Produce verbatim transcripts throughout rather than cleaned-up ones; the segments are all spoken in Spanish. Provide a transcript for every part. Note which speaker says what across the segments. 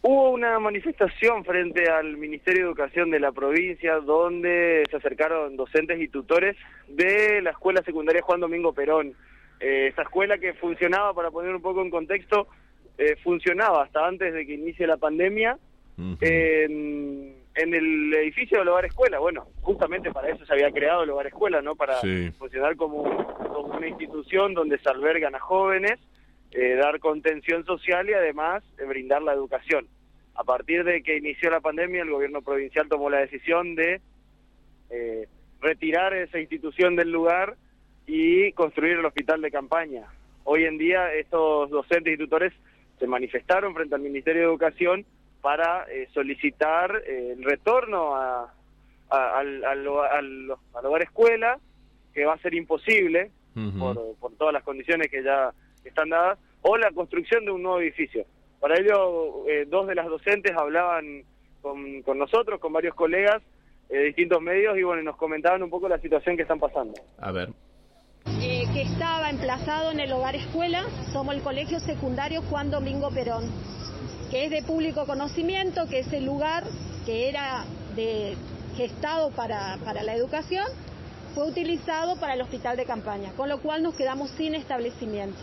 Speaker 1: Hubo una manifestación frente al Ministerio de Educación de la provincia donde se acercaron docentes y tutores de la escuela secundaria Juan Domingo Perón. Eh, esa escuela que funcionaba, para poner un poco en contexto, eh, funcionaba hasta antes de que inicie la pandemia uh-huh. en, en el edificio del Hogar Escuela. Bueno, justamente para eso se había creado el Hogar Escuela, ¿no? Para sí. funcionar como, como una institución donde se albergan a jóvenes, Eh, dar contención social y además eh, brindar la educación. A partir de que inició la pandemia, el gobierno provincial tomó la decisión de eh, retirar esa institución del lugar y construir el hospital de campaña. Hoy en día estos docentes y tutores se manifestaron frente al Ministerio de Educación para eh, solicitar eh, el retorno a, a, al, al, al, al hogar escuela, que va a ser imposible uh-huh. por, por todas las condiciones que ya están dadas, o la construcción de un nuevo edificio. Para ello, eh, dos de las docentes hablaban con, con nosotros, con varios colegas eh, de distintos medios, y bueno, nos comentaban un poco la situación que están pasando.
Speaker 2: A ver.
Speaker 3: Eh, que estaba emplazado en el Hogar Escuela, somos el Colegio Secundario Juan Domingo Perón, que es de público conocimiento, que es el lugar que era de gestado para, para la educación, fue utilizado para el hospital de campaña, con lo cual nos quedamos sin establecimiento.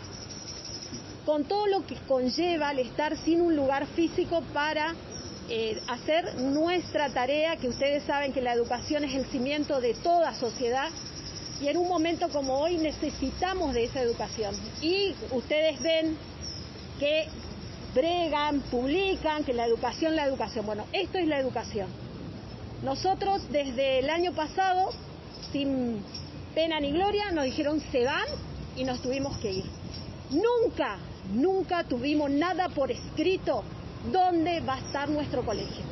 Speaker 3: Con todo lo que conlleva el estar sin un lugar físico para eh, hacer nuestra tarea, que ustedes saben que la educación es el cimiento de toda sociedad, y en un momento como hoy necesitamos de esa educación. Y ustedes ven que bregan, publican que la educación, la educación. Bueno, esto es la educación. Nosotros desde el año pasado, sin pena ni gloria, nos dijeron se van y nos tuvimos que ir. Nunca, nunca tuvimos nada por escrito dónde va a estar nuestro colegio.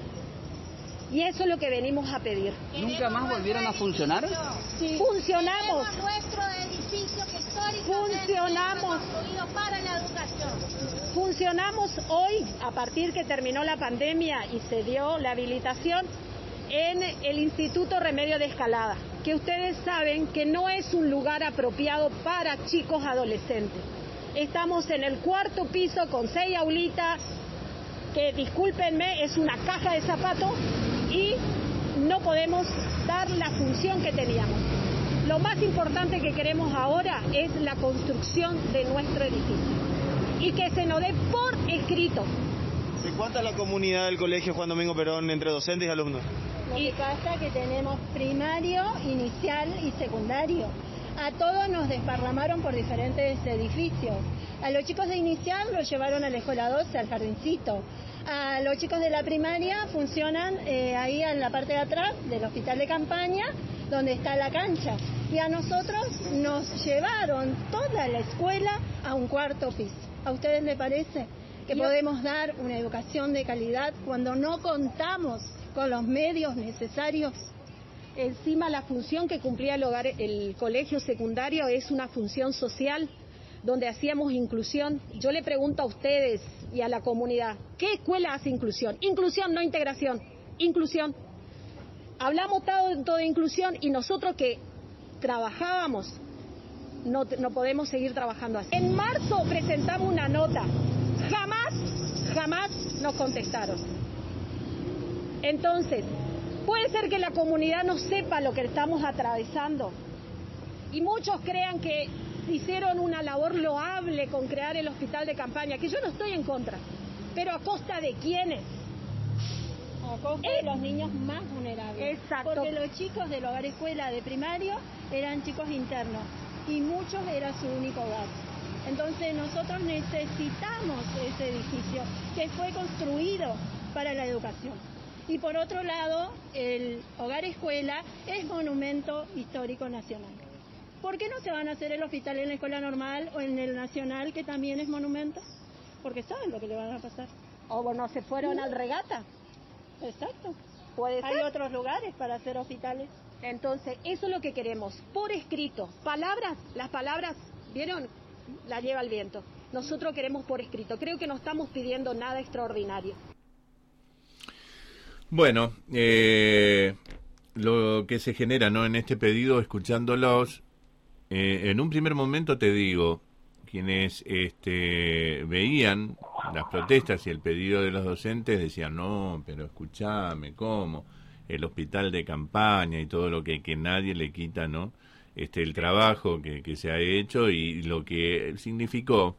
Speaker 3: Y eso es lo que venimos a pedir.
Speaker 4: ¿Nunca más volvieron a funcionar?
Speaker 3: Sí. Funcionamos.
Speaker 5: Nuestro edificio que
Speaker 3: Funcionamos.
Speaker 5: Para la educación.
Speaker 3: Funcionamos hoy, a partir que terminó la pandemia y se dio la habilitación, en el Instituto Remedio de Escalada, que ustedes saben que no es un lugar apropiado para chicos adolescentes. Estamos en el cuarto piso con seis aulitas, que discúlpenme, es una caja de zapatos, y no podemos dar la función que teníamos. Lo más importante que queremos ahora es la construcción de nuestro edificio y que se nos dé por escrito.
Speaker 6: ¿De cuánta es la comunidad del Colegio Juan Domingo Perón entre docentes y alumnos?
Speaker 5: Lo que pasa es que tenemos primario, inicial y secundario. A todos nos desparramaron por diferentes edificios. A los chicos de inicial los llevaron a la escuela doce, al jardincito. A los chicos de la primaria funcionan eh, ahí en la parte de atrás del hospital de campaña, donde está la cancha. Y a nosotros nos llevaron toda la escuela a un cuarto piso. ¿A ustedes les parece que podemos dar una educación de calidad cuando no contamos con los medios necesarios?
Speaker 3: Encima, la función que cumplía el hogar, el colegio secundario, es una función social donde hacíamos inclusión. Yo le pregunto a ustedes y a la comunidad, ¿qué escuela hace inclusión? Inclusión, no integración. Inclusión. Hablamos tanto de inclusión y nosotros que trabajábamos, no, no podemos seguir trabajando así. En marzo presentamos una nota. Jamás, jamás nos contestaron. Entonces, puede ser que la comunidad no sepa lo que estamos atravesando y muchos crean que hicieron una labor loable con crear el hospital de campaña, que yo no estoy en contra, pero ¿a costa de quiénes?
Speaker 5: A costa eh, de los niños más vulnerables.
Speaker 3: Exacto.
Speaker 5: Porque los chicos del hogar escuela de primario eran chicos internos y muchos era su único hogar. Entonces nosotros necesitamos ese edificio que fue construido para la educación. Y por otro lado, el hogar escuela es monumento histórico nacional. ¿Por qué no se van a hacer el hospital en la escuela normal o en el nacional, que también es monumento? Porque saben lo que le van a pasar.
Speaker 3: O bueno, se fueron ¿no? al regata.
Speaker 5: Exacto.
Speaker 3: Puede
Speaker 5: Hay
Speaker 3: ser.
Speaker 5: otros lugares para hacer hospitales.
Speaker 3: Entonces, eso es lo que queremos, por escrito. Palabras, las palabras, ¿vieron? La lleva el viento. Nosotros queremos por escrito. Creo que no estamos pidiendo nada extraordinario.
Speaker 2: Bueno, eh, lo que se genera, ¿no?, en este pedido, escuchándolos, eh, en un primer momento te digo quienes este, veían las protestas y el pedido de los docentes decían, no, pero escúchame, ¿cómo? El hospital de campaña y todo lo que, que nadie le quita, ¿no? Este, el trabajo que, que se ha hecho y lo que significó,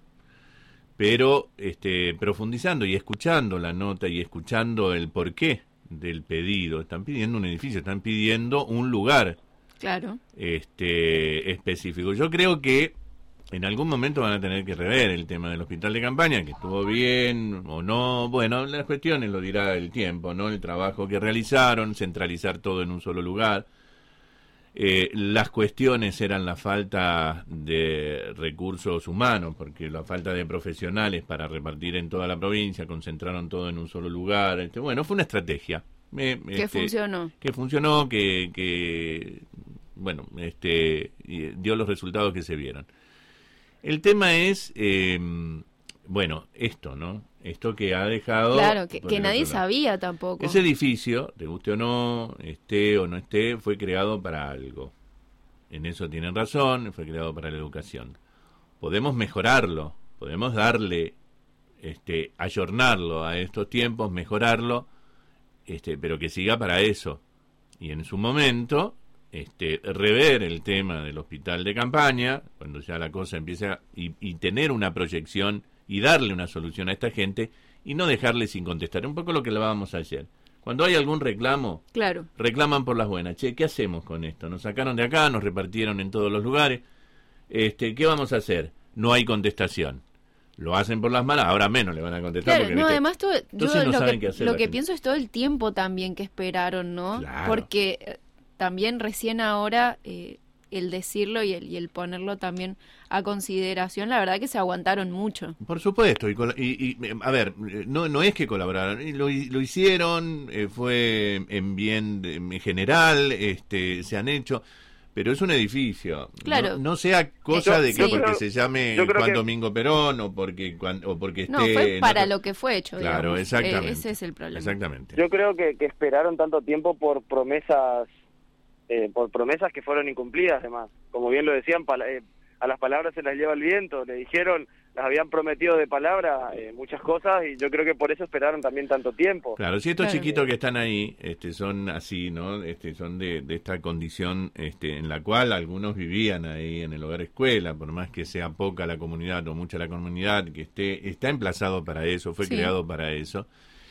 Speaker 2: pero este, profundizando y escuchando la nota y escuchando el porqué del pedido, están pidiendo un edificio, están pidiendo un lugar,
Speaker 7: claro,
Speaker 2: este, específico. Yo creo que en algún momento van a tener que rever el tema del hospital de campaña, que estuvo bien o no. Bueno, las cuestiones lo dirá el tiempo, ¿no? El trabajo que realizaron, centralizar todo en un solo lugar. Eh, las cuestiones eran la falta de recursos humanos, porque la falta de profesionales para repartir en toda la provincia, concentraron todo en un solo lugar. Este, bueno, fue una estrategia. Eh,
Speaker 7: que
Speaker 2: este,
Speaker 7: funcionó.
Speaker 2: Que funcionó, que, que bueno, este, dio los resultados que se vieron. El tema es, eh, bueno, esto, ¿no? Esto que ha dejado...
Speaker 7: Claro, que, que nadie sabía tampoco.
Speaker 2: Ese edificio, te guste o no, esté o no esté, fue creado para algo. En eso tienen razón, fue creado para la educación. Podemos mejorarlo, podemos darle, este, ayornarlo a estos tiempos, mejorarlo, este, pero que siga para eso. Y en su momento... Este, rever el tema del hospital de campaña, cuando ya la cosa empieza, y, y tener una proyección y darle una solución a esta gente y no dejarle sin contestar. Un poco lo que hablábamos ayer. Cuando hay algún reclamo,
Speaker 7: claro,
Speaker 2: reclaman por las buenas. Che, ¿qué hacemos con esto? Nos sacaron de acá, nos repartieron en todos los lugares. Este, ¿qué vamos a hacer? No hay contestación. Lo hacen por las malas, ahora menos le van a contestar.
Speaker 7: Claro,
Speaker 2: porque,
Speaker 7: no,
Speaker 2: ¿viste?
Speaker 7: además todo, yo
Speaker 2: no
Speaker 7: lo
Speaker 2: saben
Speaker 7: que,
Speaker 2: qué hacer
Speaker 7: lo
Speaker 2: la
Speaker 7: que
Speaker 2: gente.
Speaker 7: pienso es todo el tiempo también que esperaron, ¿no?
Speaker 2: Claro.
Speaker 7: Porque también recién ahora eh, el decirlo y el, y el ponerlo también a consideración, la verdad que se aguantaron mucho.
Speaker 2: Por supuesto, y, y, y a ver, no no es que colaboraron, lo, lo hicieron, eh, fue en bien en general, este, se han hecho, pero es un edificio.
Speaker 7: Claro.
Speaker 2: No, no sea cosa
Speaker 7: Yo-
Speaker 2: de que
Speaker 7: sí.
Speaker 2: porque
Speaker 1: creo-
Speaker 2: se llame
Speaker 1: yo creo
Speaker 2: Juan
Speaker 1: que-
Speaker 2: Domingo Perón o porque cuan- o porque esté
Speaker 7: No, fue
Speaker 2: en
Speaker 7: para
Speaker 2: otro-
Speaker 7: lo que fue hecho,
Speaker 2: Claro,
Speaker 7: digamos.
Speaker 2: exactamente.
Speaker 7: Eh, ese es el problema.
Speaker 2: Exactamente.
Speaker 1: Yo creo que, que esperaron tanto tiempo por promesas, eh, por promesas que fueron incumplidas, además. Como bien lo decían, pala- eh, a las palabras se las lleva el viento. Le dijeron, las habían prometido de palabra eh, muchas cosas y yo creo que por eso esperaron también tanto tiempo.
Speaker 2: Claro, si estos
Speaker 7: Claro.
Speaker 2: chiquitos que están ahí, este, son así, ¿no? Este, son de, de esta condición, este, en la cual algunos vivían ahí en el hogar escuela, por más que sea poca la comunidad o mucha la comunidad, que esté, está emplazado para eso, fue
Speaker 7: Sí.
Speaker 2: creado para eso,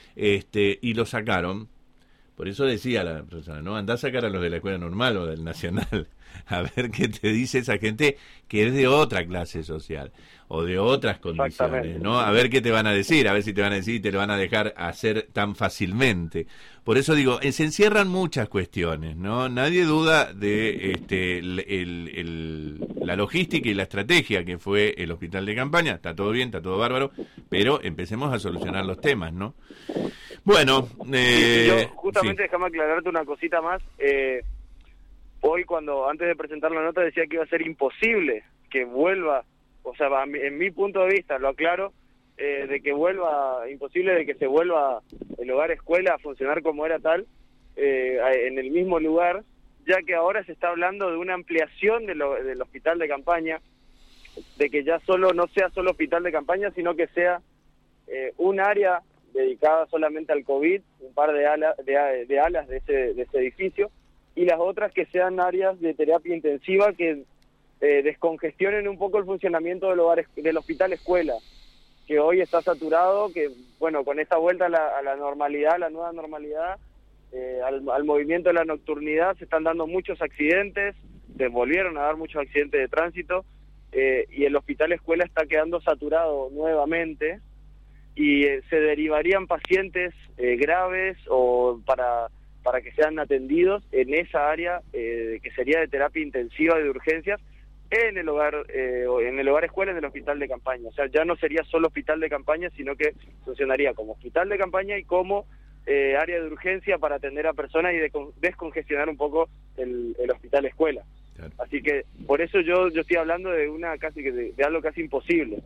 Speaker 2: este, y lo sacaron. Por eso decía la persona, ¿no? Andá a sacar a los de la escuela normal o del nacional, a ver qué te dice esa gente que es de otra clase social o de otras condiciones,
Speaker 1: Exactamente.
Speaker 2: ¿no? A ver qué te van a decir, a ver si te van a decir y te lo van a dejar hacer tan fácilmente. Por eso digo, eh, se encierran muchas cuestiones, ¿no? Nadie duda de este el, el- el- la logística y la estrategia que fue el hospital de campaña. Está todo bien, está todo bárbaro, pero empecemos a solucionar los temas, ¿no? Bueno, eh,
Speaker 1: Y yo, justamente,
Speaker 2: sí.
Speaker 1: déjame aclararte una cosita más. Eh, hoy, cuando antes de presentar la nota, decía que iba a ser imposible que vuelva, o sea, a mi- en mi punto de vista, lo aclaro, eh, de que vuelva, imposible de que se vuelva el hogar escuela a funcionar como era tal, eh, a- en el mismo lugar, ya que ahora se está hablando de una ampliación de lo- del hospital de campaña, de que ya solo no sea solo hospital de campaña, sino que sea eh, un área dedicada solamente al COVID, un par de, ala, de, de alas de ese, de ese edificio, y las otras que sean áreas de terapia intensiva que eh, descongestionen un poco el funcionamiento del, hogar, del hospital escuela, que hoy está saturado, que bueno, con esta vuelta a la, a la normalidad, a la nueva normalidad, eh, al, al movimiento de la nocturnidad, se están dando muchos accidentes, se volvieron a dar muchos accidentes de tránsito, eh, y el hospital escuela está quedando saturado nuevamente, y eh, se derivarían pacientes eh, graves o para para que sean atendidos en esa área eh, que sería de terapia intensiva de urgencias en el hogar eh, o en el hogar escuela, en el hospital de campaña. O sea, ya no sería solo hospital de campaña, sino que funcionaría como hospital de campaña y como eh, área de urgencia para atender a personas y de, descongestionar un poco el, el hospital escuela.
Speaker 2: Claro.
Speaker 1: Así que por eso yo yo estoy hablando de una casi que de, de algo casi imposible.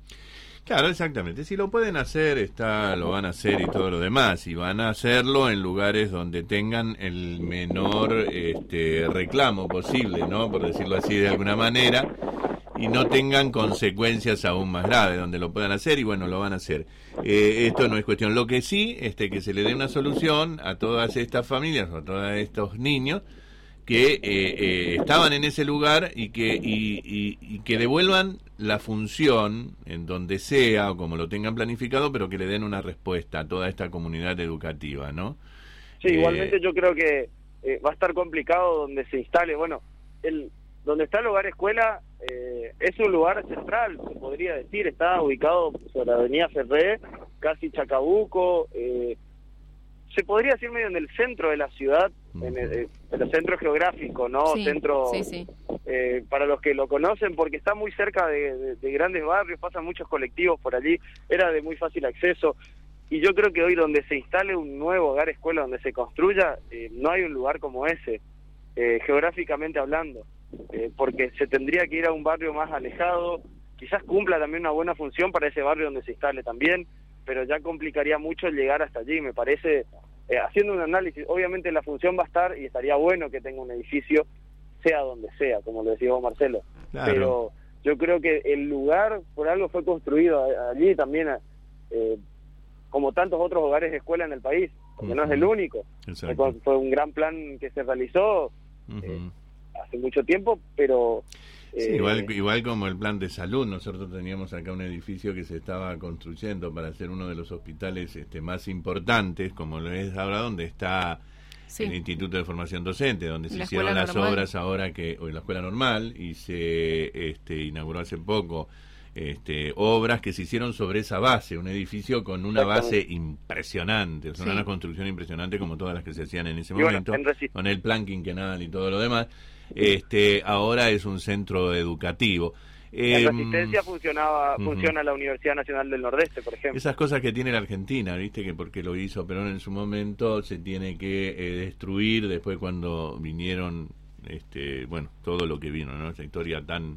Speaker 2: Claro, exactamente. Si lo pueden hacer, está, lo van a hacer y todo lo demás. Y van a hacerlo en lugares donde tengan el menor este, reclamo posible, ¿no? Por decirlo así de alguna manera. y no tengan consecuencias aún más graves, donde lo puedan hacer y bueno, lo van a hacer. Eh, esto no es cuestión. Lo que sí, este, que se le dé una solución a todas estas familias o a todos estos niños que eh, eh, estaban en ese lugar y que y, y, y que devuelvan la función en donde sea o como lo tengan planificado, pero que le den una respuesta a toda esta comunidad educativa, ¿no?
Speaker 1: Sí,
Speaker 2: eh,
Speaker 1: igualmente yo creo que eh, va a estar complicado donde se instale, bueno, el donde está el hogar escuela eh, es un lugar central, se podría decir, está ubicado sobre la avenida Ferré, casi Chacabuco, eh, se podría decir medio en el centro de la ciudad, en el, en el centro geográfico, ¿no?
Speaker 7: Sí,
Speaker 1: centro
Speaker 7: sí, sí.
Speaker 1: Eh, para los que lo conocen, porque está muy cerca de, de, de grandes barrios, pasan muchos colectivos por allí, era de muy fácil acceso. Y yo creo que hoy donde se instale un nuevo hogar escuela, donde se construya, eh, no hay un lugar como ese, eh, geográficamente hablando, eh, porque se tendría que ir a un barrio más alejado, quizás cumpla también una buena función para ese barrio donde se instale también, pero ya complicaría mucho llegar hasta allí, me parece, eh, haciendo un análisis, obviamente la función va a estar y estaría bueno que tenga un edificio, sea donde sea, como lo decía vos, Marcelo,
Speaker 2: claro.
Speaker 1: Pero yo creo que el lugar por algo fue construido allí también, eh, como tantos otros hogares de escuela en el país, porque uh-huh. no es el único. Exacto. Fue un gran plan que se realizó uh-huh. eh, hace mucho tiempo, pero...
Speaker 2: Sí, eh, igual, igual como el plan de salud, nosotros teníamos acá un edificio que se estaba construyendo para ser uno de los hospitales este, más importantes, como lo es ahora donde está sí. el Instituto de Formación Docente, donde la se hicieron las normal. obras ahora que, o en la escuela normal, y se este, inauguró hace poco este, obras que se hicieron sobre esa base, un edificio con una base impresionante, o sea, sí. una construcción impresionante como todas las que se hacían en ese y momento, bueno, en con el plan quinquenal y todo lo demás. Este, ahora es un centro educativo.
Speaker 1: En Resistencia eh, funcionaba, uh-huh. funciona la Universidad Nacional del Nordeste, por ejemplo.
Speaker 2: Esas cosas que tiene la Argentina, viste, que porque lo hizo Perón en su momento se tiene que eh, destruir después cuando vinieron, este, bueno, todo lo que vino, ¿no? Esa historia tan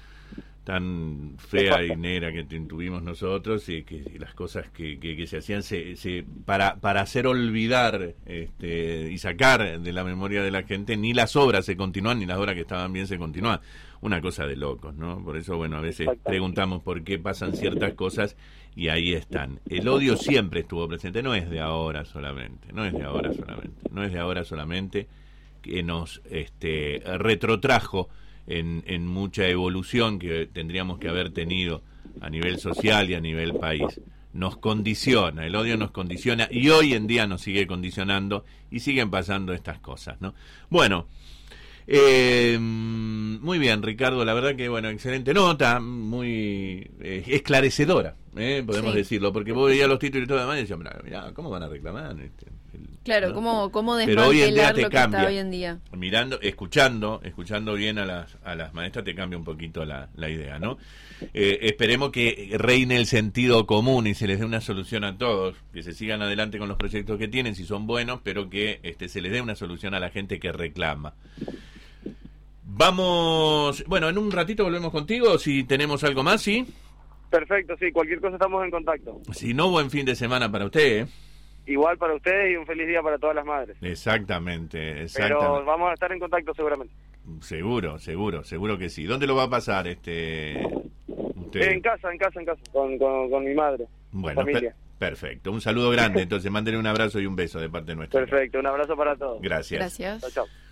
Speaker 2: tan fea y negra que tuvimos nosotros y que y las cosas que, que, que se hacían se, se para para hacer olvidar este y sacar de la memoria de la gente, ni las obras se continúan ni las obras que estaban bien se continúan, una cosa de locos, ¿no? Por eso, bueno, a veces preguntamos por qué pasan ciertas cosas y ahí están. El odio siempre estuvo presente, no es de ahora solamente, no es de ahora solamente, no es de ahora solamente que nos este retrotrajo En, en mucha evolución que tendríamos que haber tenido a nivel social y a nivel país. Nos condiciona, el odio nos condiciona y hoy en día nos sigue condicionando y siguen pasando estas cosas, ¿no? Bueno, eh, muy bien, Ricardo, la verdad que, bueno, excelente nota, muy eh, esclarecedora, ¿eh? podemos sí. decirlo, porque vos veías los títulos y todo demás y decías, mirá, ¿cómo van a reclamar? Este, el,
Speaker 7: claro,
Speaker 2: ¿no?
Speaker 7: ¿cómo, cómo
Speaker 2: desmantelar hoy en día te
Speaker 7: lo que
Speaker 2: cambia.
Speaker 7: está hoy en día?
Speaker 2: Mirando, escuchando, escuchando bien a las a las maestras te cambia un poquito la, la idea, ¿no? Eh, esperemos que reine el sentido común y se les dé una solución a todos, que se sigan adelante con los proyectos que tienen, si son buenos, pero que este se les dé una solución a la gente que reclama. Vamos, bueno, en un ratito volvemos contigo, si tenemos algo más, ¿sí?
Speaker 1: Perfecto, sí, cualquier cosa estamos en contacto.
Speaker 2: Si no, buen fin de semana para usted, ¿eh?
Speaker 1: Igual para ustedes y un feliz día para todas las madres.
Speaker 2: Exactamente, exactamente.
Speaker 1: Pero vamos a estar en contacto seguramente.
Speaker 2: Seguro, seguro, seguro que sí. ¿Dónde lo va a pasar este usted?
Speaker 1: En casa, en casa, en casa, con, con, con mi madre.
Speaker 2: Bueno, familia. Per- perfecto. Un saludo grande, entonces mándele un abrazo y un beso de parte nuestra.
Speaker 1: Perfecto, un abrazo para todos.
Speaker 2: Gracias.
Speaker 7: Gracias.
Speaker 1: Chao, chao.